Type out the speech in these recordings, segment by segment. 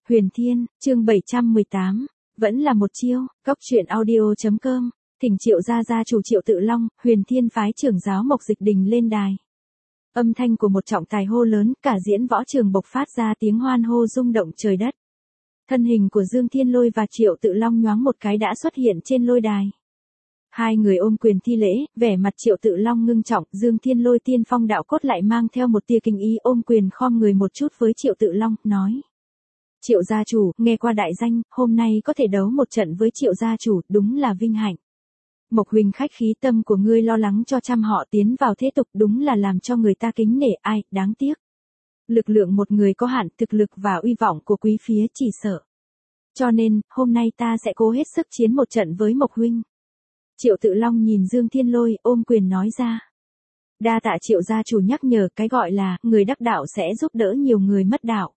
Huyền Thiên, chương 718, vẫn là một chiêu, Cóc truyện audio.com, thỉnh Triệu gia gia chủ Triệu Tự Long, Huyền Thiên phái trưởng giáo Mộc Dịch Đình lên đài. Âm thanh của một trọng tài hô lớn, cả diễn võ trường bộc phát ra tiếng hoan hô rung động trời đất. Thân hình của Dương Thiên Lôi và Triệu Tự Long nhoáng một cái đã xuất hiện trên lôi đài. Hai người ôm quyền thi lễ, vẻ mặt Triệu Tự Long ngưng trọng, Dương Thiên Lôi tiên phong đạo cốt lại mang theo một tia kinh ý, ôm quyền khom người một chút với Triệu Tự Long, nói: Triệu gia chủ, nghe qua đại danh, hôm nay có thể đấu một trận với Triệu gia chủ, đúng là vinh hạnh. Mộc huynh khách khí, tâm của ngươi lo lắng cho trăm họ tiến vào thế tục, đúng là làm cho người ta kính nể, ai, đáng tiếc. Lực lượng một người có hạn, thực lực và uy vọng của quý phía chỉ sợ. Cho nên, hôm nay ta sẽ cố hết sức chiến một trận với Mộc huynh. Triệu Tự Long nhìn Dương Thiên Lôi, ôm quyền nói ra. Đa tạ Triệu gia chủ nhắc nhở, cái gọi là, người đắc đạo sẽ giúp đỡ nhiều người mất đạo.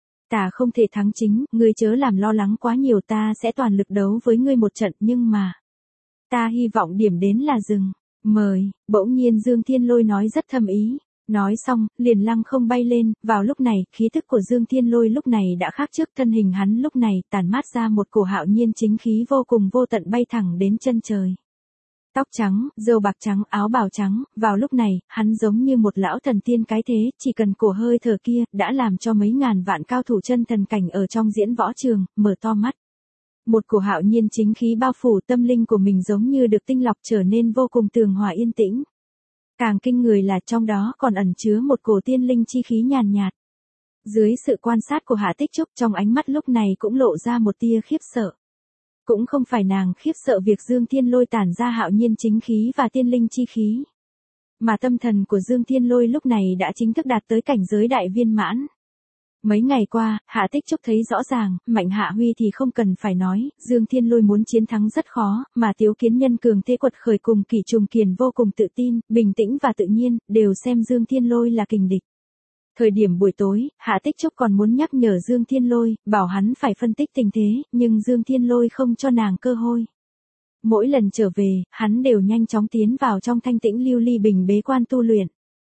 Ta không thể thắng chính, ngươi chớ làm lo lắng quá nhiều, ta sẽ toàn lực đấu với ngươi một trận, nhưng mà ta hy vọng điểm đến là dừng. Mời, bỗng nhiên Dương Thiên Lôi nói rất thâm ý. Nói xong, liền lăng không bay lên, vào lúc này, khí thức của Dương Thiên Lôi lúc này đã khác trước, thân hình hắn lúc này tản mát ra một cổ hạo nhiên chính khí vô cùng vô tận bay thẳng đến chân trời. Tóc trắng, râu bạc trắng, áo bào trắng, vào lúc này, hắn giống như một lão thần tiên cái thế, chỉ cần cổ hơi thở kia, đã làm cho mấy ngàn vạn cao thủ chân thần cảnh ở trong diễn võ trường, mở to mắt. Một cổ hạo nhiên chính khí bao phủ tâm linh của mình giống như được tinh lọc trở nên vô cùng tường hòa yên tĩnh. Càng kinh người là trong đó còn ẩn chứa một cổ tiên linh chi khí nhàn nhạt. Dưới sự quan sát của Hạ Tích Trúc, trong ánh mắt lúc này cũng lộ ra một tia khiếp sợ. Cũng không phải nàng khiếp sợ việc Dương Thiên Lôi tản ra hạo nhiên chính khí và tiên linh chi khí, mà tâm thần của Dương Thiên Lôi lúc này đã chính thức đạt tới cảnh giới đại viên mãn. Mấy ngày qua, Hạ Tích Trúc thấy rõ ràng, Mạnh Hạ Huy thì không cần phải nói, Dương Thiên Lôi muốn chiến thắng rất khó, mà Tiếu Kiến Nhân cường thế quật khởi cùng Kỷ Trùng Kiền vô cùng tự tin, bình tĩnh và tự nhiên, đều xem Dương Thiên Lôi là kình địch. Thời điểm buổi tối, Hạ Tích Trúc còn muốn nhắc nhở Dương Thiên Lôi, bảo hắn phải phân tích tình thế, nhưng Dương Thiên Lôi không cho nàng cơ hội. Mỗi lần trở về, hắn đều nhanh chóng tiến vào trong thanh tĩnh lưu ly bình bế quan tu luyện.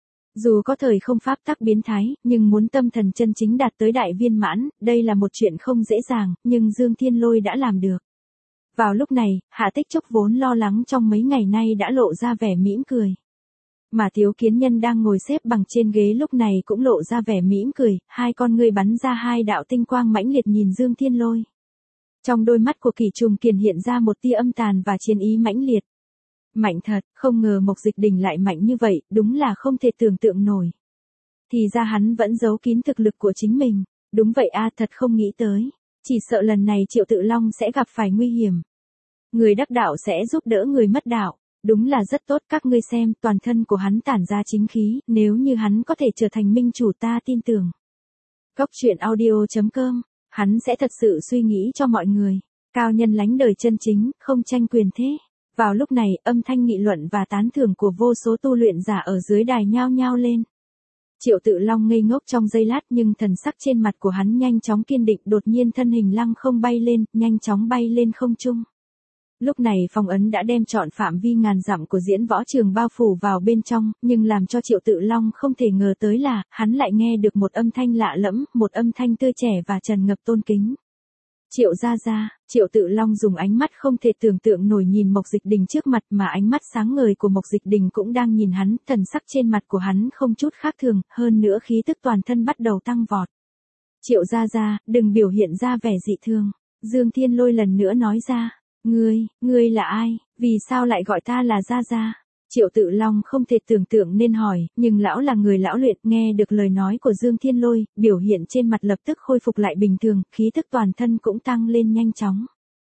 Dù có thời không pháp tắc biến thái, nhưng muốn tâm thần chân chính đạt tới đại viên mãn, đây là một chuyện không dễ dàng, nhưng Dương Thiên Lôi đã làm được. Vào lúc này, Hạ Tích Trúc vốn lo lắng trong mấy ngày nay đã lộ ra vẻ mỉm cười. Mà Tiếu Kiến Nhân đang ngồi xếp bằng trên ghế lúc này cũng lộ ra vẻ mỉm cười, hai con ngươi bắn ra hai đạo tinh quang mãnh liệt nhìn Dương Thiên Lôi. Trong đôi mắt của Kỷ Trùng Kiền hiện ra một tia âm tàn và chiến ý mãnh liệt. Mạnh thật, không ngờ Mộc Dịch Đình lại mạnh như vậy, đúng là không thể tưởng tượng nổi. Thì ra hắn vẫn giấu kín thực lực của chính mình. Đúng vậy a, thật không nghĩ tới. Chỉ sợ lần này Triệu Tự Long sẽ gặp phải nguy hiểm. Người đắc đạo sẽ giúp đỡ người mất đạo. Đúng là rất tốt, các ngươi xem, toàn thân của hắn tản ra chính khí, nếu như hắn có thể trở thành minh chủ ta tin tưởng. Cóc truyện audio.com, hắn sẽ thật sự suy nghĩ cho mọi người. Cao nhân lánh đời chân chính, không tranh quyền thế. Vào lúc này, âm thanh nghị luận và tán thưởng của vô số tu luyện giả ở dưới đài nhao nhao lên. Triệu Tự Long ngây ngốc trong giây lát, nhưng thần sắc trên mặt của hắn nhanh chóng kiên định, đột nhiên thân hình lăng không bay lên, nhanh chóng bay lên không trung. Lúc này phong ấn đã đem trọn phạm vi ngàn dặm của diễn võ trường bao phủ vào bên trong, nhưng làm cho Triệu Tự Long không thể ngờ tới là, hắn lại nghe được một âm thanh lạ lẫm, một âm thanh tươi trẻ và tràn ngập tôn kính. Triệu gia gia, Triệu Tự Long dùng ánh mắt không thể tưởng tượng nổi nhìn Mộc Dịch Đình trước mặt, mà ánh mắt sáng ngời của Mộc Dịch Đình cũng đang nhìn hắn, thần sắc trên mặt của hắn không chút khác thường, hơn nữa khí tức toàn thân bắt đầu tăng vọt. Triệu gia gia, đừng biểu hiện ra vẻ dị thường. Dương Thiên Lôi lần nữa nói ra. Ngươi là ai, vì sao lại gọi ta là gia gia? Triệu Tự Long không thể tưởng tượng nên hỏi, nhưng lão là người lão luyện, nghe được lời nói của Dương Thiên Lôi, biểu hiện trên mặt lập tức khôi phục lại bình thường, khí tức toàn thân cũng tăng lên nhanh chóng.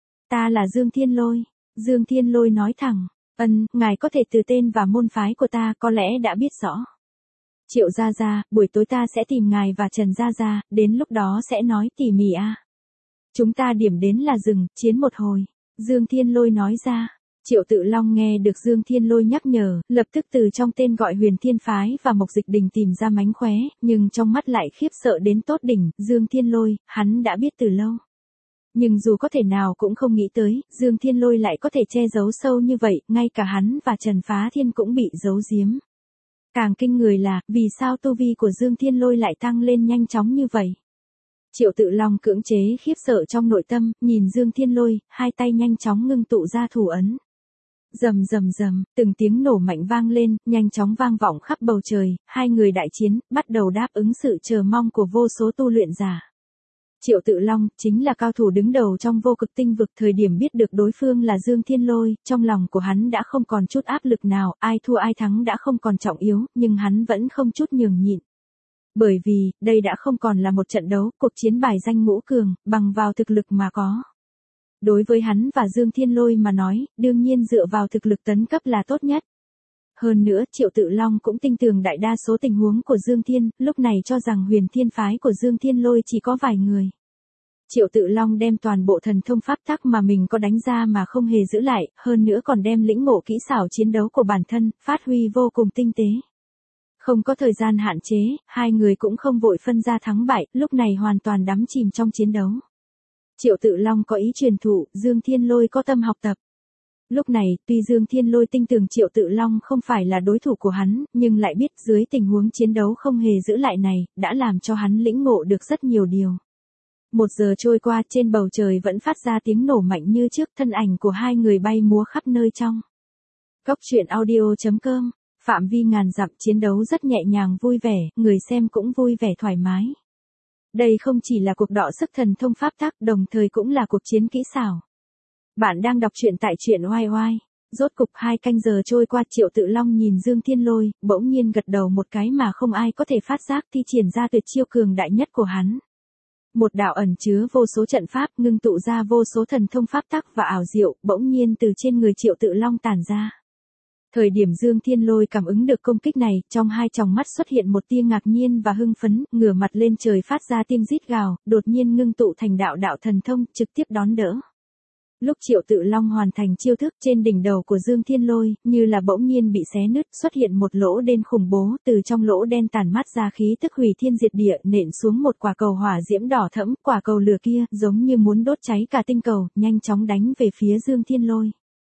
Ta là Dương Thiên Lôi. Dương Thiên Lôi nói thẳng, ngài có thể từ tên và môn phái của ta có lẽ đã biết rõ. Triệu gia gia, buổi tối ta sẽ tìm ngài và Trần gia gia, đến lúc đó sẽ nói tỉ mỉ a. Chúng ta điểm đến là dừng, chiến một hồi. Dương Thiên Lôi nói ra. Triệu Tự Long nghe được Dương Thiên Lôi nhắc nhở, lập tức từ trong tên gọi Huyền Thiên phái và Mộc Dịch Đình tìm ra mánh khóe, nhưng trong mắt lại khiếp sợ đến tột đỉnh, Dương Thiên Lôi, hắn đã biết từ lâu. Nhưng dù có thể nào cũng không nghĩ tới, Dương Thiên Lôi lại có thể che giấu sâu như vậy, ngay cả hắn và Trần Phá Thiên cũng bị giấu giếm. Càng kinh người là, vì sao tu vi của Dương Thiên Lôi lại tăng lên nhanh chóng như vậy? Triệu Tự Long cưỡng chế khiếp sợ trong nội tâm, nhìn Dương Thiên Lôi, hai tay nhanh chóng ngưng tụ ra thủ ấn. Rầm rầm rầm, từng tiếng nổ mạnh vang lên, nhanh chóng vang vọng khắp bầu trời, hai người đại chiến, bắt đầu đáp ứng sự chờ mong của vô số tu luyện giả. Triệu Tự Long, chính là cao thủ đứng đầu trong vô cực tinh vực, thời điểm biết được đối phương là Dương Thiên Lôi, trong lòng của hắn đã không còn chút áp lực nào, ai thua ai thắng đã không còn trọng yếu, nhưng hắn vẫn không chút nhường nhịn. Bởi vì, đây đã không còn là một trận đấu, cuộc chiến bài danh ngũ cường, bằng vào thực lực mà có. Đối với hắn và Dương Thiên Lôi mà nói, đương nhiên dựa vào thực lực tấn cấp là tốt nhất. Hơn nữa, Triệu Tự Long cũng tin tưởng đại đa số tình huống của Dương Thiên, lúc này cho rằng Huyền Thiên phái của Dương Thiên Lôi chỉ có vài người. Triệu Tự Long đem toàn bộ thần thông pháp tắc mà mình có đánh ra mà không hề giữ lại, hơn nữa còn đem lĩnh ngộ kỹ xảo chiến đấu của bản thân, phát huy vô cùng tinh tế. Không có thời gian hạn chế, hai người cũng không vội phân ra thắng bại, lúc này hoàn toàn đắm chìm trong chiến đấu. Triệu Tự Long có ý truyền thụ, Dương Thiên Lôi có tâm học tập. Lúc này, tuy Dương Thiên Lôi tin tưởng Triệu Tự Long không phải là đối thủ của hắn, nhưng lại biết dưới tình huống chiến đấu không hề giữ lại này, đã làm cho hắn lĩnh ngộ được rất nhiều điều. 1 giờ trôi qua, trên bầu trời vẫn phát ra tiếng nổ mạnh như trước, thân ảnh của hai người bay múa khắp nơi trong. Cốc truyện audio.com, phạm vi ngàn dặm, chiến đấu rất nhẹ nhàng vui vẻ, người xem cũng vui vẻ thoải mái. Đây không chỉ là cuộc đọ sức thần thông pháp tắc, đồng thời cũng là cuộc chiến kỹ xảo. Bạn đang đọc truyện tại truyện oai oai. Rốt cục 2 canh giờ trôi qua, Triệu Tự Long nhìn Dương Thiên Lôi, bỗng nhiên gật đầu một cái mà không ai có thể phát giác, thi triển ra tuyệt chiêu cường đại nhất của hắn. Một đạo ẩn chứa vô số trận pháp, ngưng tụ ra vô số thần thông pháp tắc và ảo diệu, bỗng nhiên từ trên người Triệu Tự Long tản ra. Thời điểm Dương Thiên Lôi cảm ứng được công kích này, trong hai tròng mắt xuất hiện một tia ngạc nhiên và hưng phấn, ngửa mặt lên trời phát ra tiếng rít gào, đột nhiên ngưng tụ thành đạo thần thông, trực tiếp đón đỡ. Lúc Triệu Tự Long hoàn thành chiêu thức, trên đỉnh đầu của Dương Thiên Lôi, như là bỗng nhiên bị xé nứt, xuất hiện một lỗ đen khủng bố, từ trong lỗ đen tản mát ra khí tức hủy thiên diệt địa, nện xuống một quả cầu hỏa diễm đỏ thẫm, quả cầu lửa kia, giống như muốn đốt cháy cả tinh cầu, nhanh chóng đánh về phía Dương Thiên Lôi.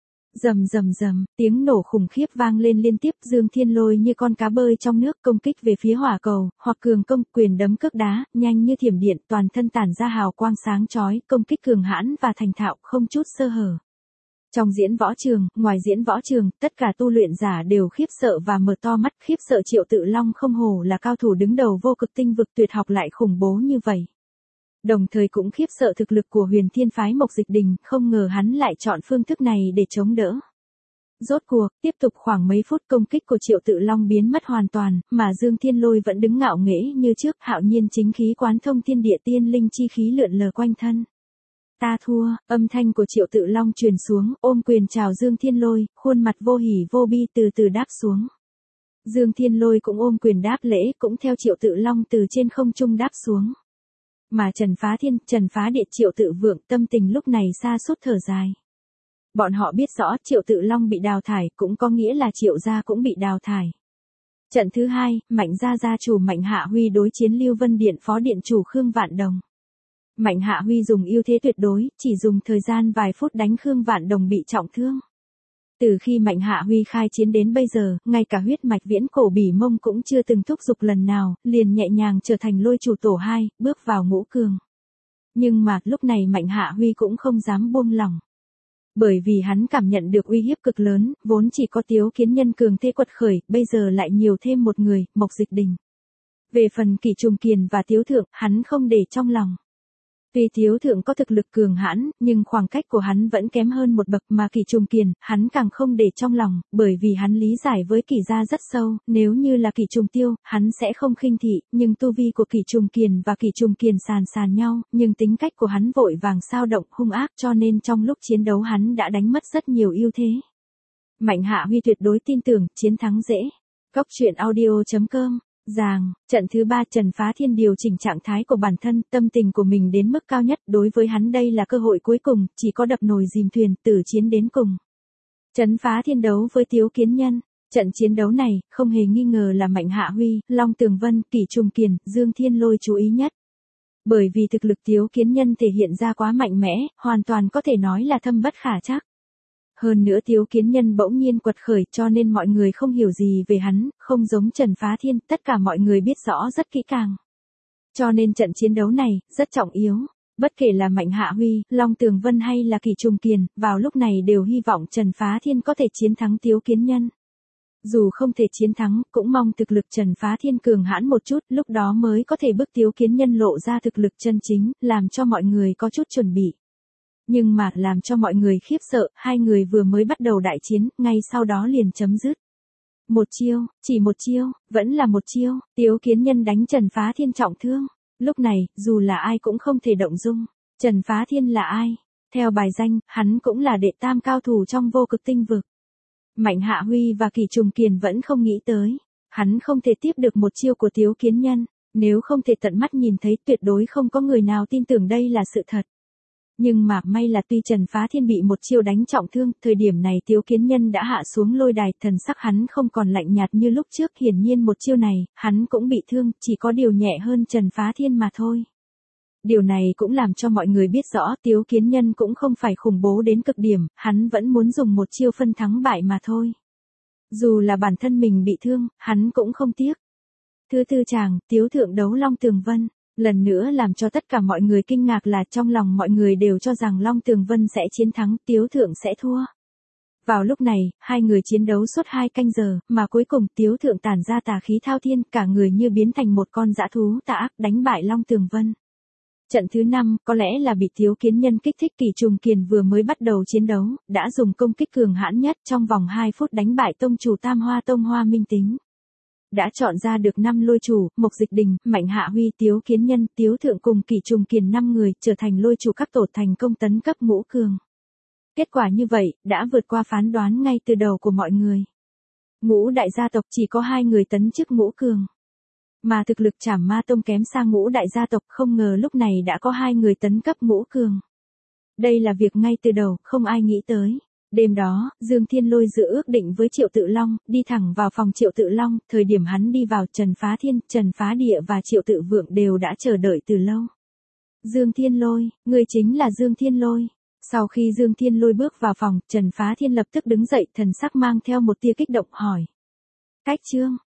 Rầm rầm rầm, tiếng nổ khủng khiếp vang lên liên tiếp, Dương Thiên Lôi như con cá bơi trong nước, công kích về phía hỏa cầu, hoặc cường công, quyền đấm cước đá, nhanh như thiểm điện, toàn thân tản ra hào quang sáng chói, công kích cường hãn và thành thạo, không chút sơ hở. Trong diễn võ trường, ngoài diễn võ trường, tất cả tu luyện giả đều khiếp sợ và mở to mắt, khiếp sợ Triệu Tự Long không hổ là cao thủ đứng đầu vô cực tinh vực, tuyệt học lại khủng bố như vậy. Đồng thời cũng khiếp sợ thực lực của Huyền Thiên phái Mộc Dịch Đình, không ngờ hắn lại chọn phương thức này để chống đỡ. Rốt cuộc, tiếp tục khoảng mấy phút, công kích của Triệu Tự Long biến mất hoàn toàn, mà Dương Thiên Lôi vẫn đứng ngạo nghễ như trước, hạo nhiên chính khí quán thông thiên địa, tiên linh chi khí lượn lờ quanh thân. Ta thua, âm thanh của Triệu Tự Long truyền xuống, ôm quyền chào Dương Thiên Lôi, khuôn mặt vô hỉ vô bi từ từ đáp xuống. Dương Thiên Lôi cũng ôm quyền đáp lễ, cũng theo Triệu Tự Long từ trên không trung đáp xuống. Mà Trần Phá Thiên, Trần Phá Địa, Triệu Tự Vượng tâm tình lúc này sa sút thở dài. Bọn họ biết rõ Triệu Tự Long bị đào thải, cũng có nghĩa là Triệu gia cũng bị đào thải. Trận thứ 2, Mạnh gia gia chủ Mạnh Hạ Huy đối chiến Lưu Vân Điện phó điện chủ Khương Vạn Đồng. Mạnh Hạ Huy dùng ưu thế tuyệt đối, chỉ dùng thời gian vài phút đánh Khương Vạn Đồng bị trọng thương. Từ khi Mạnh Hạ Huy khai chiến đến bây giờ, ngay cả huyết mạch viễn cổ Bỉ Mông cũng chưa từng thúc giục lần nào, liền nhẹ nhàng trở thành lôi chủ tổ 2, bước vào ngũ cường. Nhưng mà, lúc này Mạnh Hạ Huy cũng không dám buông lỏng. Bởi vì hắn cảm nhận được uy hiếp cực lớn, vốn chỉ có Tiếu Kiến Nhân cường thế quật khởi, bây giờ lại nhiều thêm một người, Mộc Dịch Đình. Về phần Kỷ Trùng Kiền và Tiếu Thượng, hắn không để trong lòng. Tuy Tiếu Thượng có thực lực cường hãn, nhưng khoảng cách của hắn vẫn kém hơn một bậc, mà Kỷ Trùng Kiền, hắn càng không để trong lòng, bởi vì hắn lý giải với Kỷ gia rất sâu, nếu như là Kỷ Trùng Tiêu, hắn sẽ không khinh thị, nhưng tu vi của Kỷ Trùng Kiền và Kỷ Trùng Kiền sàn nhau, nhưng tính cách của hắn vội vàng xao động, hung ác, cho nên trong lúc chiến đấu hắn đã đánh mất rất nhiều ưu thế. Mạnh Hạ Huy tuyệt đối tin tưởng, chiến thắng dễ. Cốc truyện audio.com. Trận thứ 3, Trần Phá Thiên điều chỉnh trạng thái của bản thân, tâm tình của mình đến mức cao nhất, đối với hắn đây là cơ hội cuối cùng, chỉ có đập nồi dìm thuyền, tử chiến đến cùng. Trấn Phá Thiên đấu với Tiếu Kiến Nhân. Trận chiến đấu này, không hề nghi ngờ là Mạnh Hạ Huy, Long Tường Vân, Kỷ Trùng Kiền, Dương Thiên Lôi chú ý nhất. Bởi vì thực lực Tiếu Kiến Nhân thể hiện ra quá mạnh mẽ, hoàn toàn có thể nói là thâm bất khả trắc. Hơn nữa Tiếu Kiến Nhân bỗng nhiên quật khởi, cho nên mọi người không hiểu gì về hắn, không giống Trần Phá Thiên, tất cả mọi người biết rõ rất kỹ càng. Cho nên trận chiến đấu này, rất trọng yếu. Bất kể là Mạnh Hạ Huy, Long Tường Vân hay là Kỷ Trùng Kiền, vào lúc này đều hy vọng Trần Phá Thiên có thể chiến thắng Tiếu Kiến Nhân. Dù không thể chiến thắng, cũng mong thực lực Trần Phá Thiên cường hãn một chút, lúc đó mới có thể bức Tiếu Kiến Nhân lộ ra thực lực chân chính, làm cho mọi người có chút chuẩn bị. Nhưng mà, làm cho mọi người khiếp sợ, hai người vừa mới bắt đầu đại chiến, ngay sau đó liền chấm dứt. Một chiêu, chỉ một chiêu, vẫn là một chiêu, Tiếu Kiến Nhân đánh Trần Phá Thiên trọng thương. Lúc này, dù là ai cũng không thể động dung. Trần Phá Thiên là ai? Theo bài danh, hắn cũng là đệ tam cao thủ trong vô cực tinh vực. Mạnh Hạ Huy và Kỷ Trùng Kiền vẫn không nghĩ tới. Hắn không thể tiếp được một chiêu của Tiếu Kiến Nhân. Nếu không thể tận mắt nhìn thấy, tuyệt đối không có người nào tin tưởng đây là sự thật. Nhưng mà may là tuy Trần Phá Thiên bị một chiêu đánh trọng thương, thời điểm này Tiếu Kiến Nhân đã hạ xuống lôi đài, thần sắc hắn không còn lạnh nhạt như lúc trước, hiển nhiên một chiêu này, hắn cũng bị thương, chỉ có điều nhẹ hơn Trần Phá Thiên mà thôi. Điều này cũng làm cho mọi người biết rõ Tiếu Kiến Nhân cũng không phải khủng bố đến cực điểm, hắn vẫn muốn dùng một chiêu phân thắng bại mà thôi. Dù là bản thân mình bị thương, hắn cũng không tiếc. Thứ tư chàng, Tiếu Thượng đấu Long Tường Vân. Lần nữa làm cho tất cả mọi người kinh ngạc là trong lòng mọi người đều cho rằng Long Tường Vân sẽ chiến thắng, Tiếu Thượng sẽ thua. Vào lúc này, hai người chiến đấu suốt 2 canh giờ, mà cuối cùng Tiếu Thượng tản ra tà khí thao thiên, cả người như biến thành một con dã thú tà ác, đánh bại Long Tường Vân. Trận thứ 5, có lẽ là bị Tiếu Kiến Nhân kích thích, Kỷ Trùng Kiền vừa mới bắt đầu chiến đấu, đã dùng công kích cường hãn nhất trong vòng 2 phút đánh bại tông chủ Tam Hoa Tông Hoa Minh Tính. Đã chọn ra được 5 lôi chủ, Mộc Dịch Đình, Mạnh Hạ Huy, Tiếu Kiến Nhân, Tiếu Thượng cùng Kỷ Trùng Kiền 5 người, trở thành lôi chủ các tổ, thành công tấn cấp ngũ cường. Kết quả như vậy, đã vượt qua phán đoán ngay từ đầu của mọi người. Ngũ đại gia tộc chỉ có 2 người tấn chức ngũ cường. Mà thực lực Trảm Ma Tông kém xa ngũ đại gia tộc, không ngờ lúc này đã có 2 người tấn cấp ngũ cường. Đây là việc ngay từ đầu, không ai nghĩ tới. Đêm đó, Dương Thiên Lôi dự ước định với Triệu Tự Long, đi thẳng vào phòng Triệu Tự Long, thời điểm hắn đi vào, Trần Phá Thiên, Trần Phá Địa và Triệu Tự Vượng đều đã chờ đợi từ lâu. Dương Thiên Lôi, người chính là Dương Thiên Lôi. Sau khi Dương Thiên Lôi bước vào phòng, Trần Phá Thiên lập tức đứng dậy, thần sắc mang theo một tia kích động hỏi. Cách Trương,